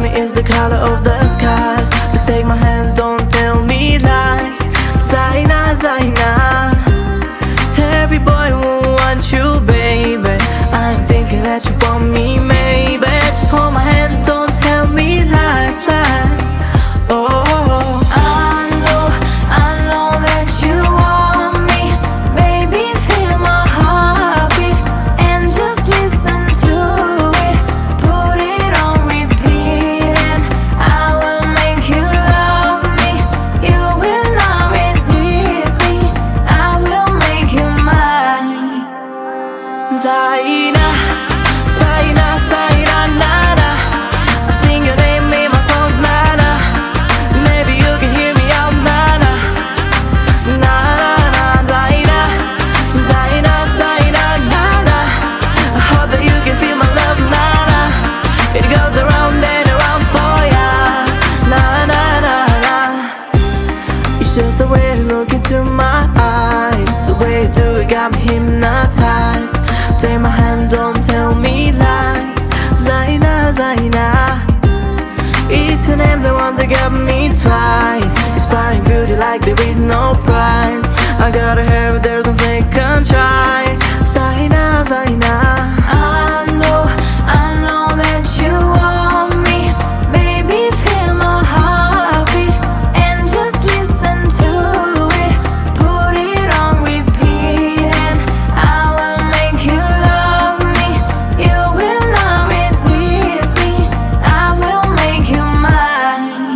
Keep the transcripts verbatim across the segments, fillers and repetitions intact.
me is the color of the skies. Please take my hand, don't tell me lies. Zaina, Zaina, every boy will want you, baby. I'm thinking that you want me, maybe. Just hold my hand, don't tell me lies, lies. Oh, I know, I know that you want me, baby. Feel my heartbeat and just listen to it. Put it on repeat and I will make you love me. You will not resist me, I will make you mine. Zaina, Zaina, Zaina, nana. I sing your name in my songs, nana. Maybe you can hear me out, nana. Nana, Zaina, Zaina, Zaina, nana. I hope that you can feel my love, nana. It goes around and around for ya, nana, nana. It's just the way you look into my eyes, the way you do it got me hypnotized. Take my hand, don't tell me lies. Zaina, Zaina, it's your name, the one that got me twice. Inspiring beauty like there is no price. I gotta have it, there's no second try. Zaina, Zaina, I know, I know that you want me, baby. Feel my heartbeat and just listen to it. Put it on repeat and I will make you love me. You will not resist me, I will make you mine.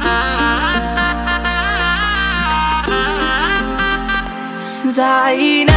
Zaina.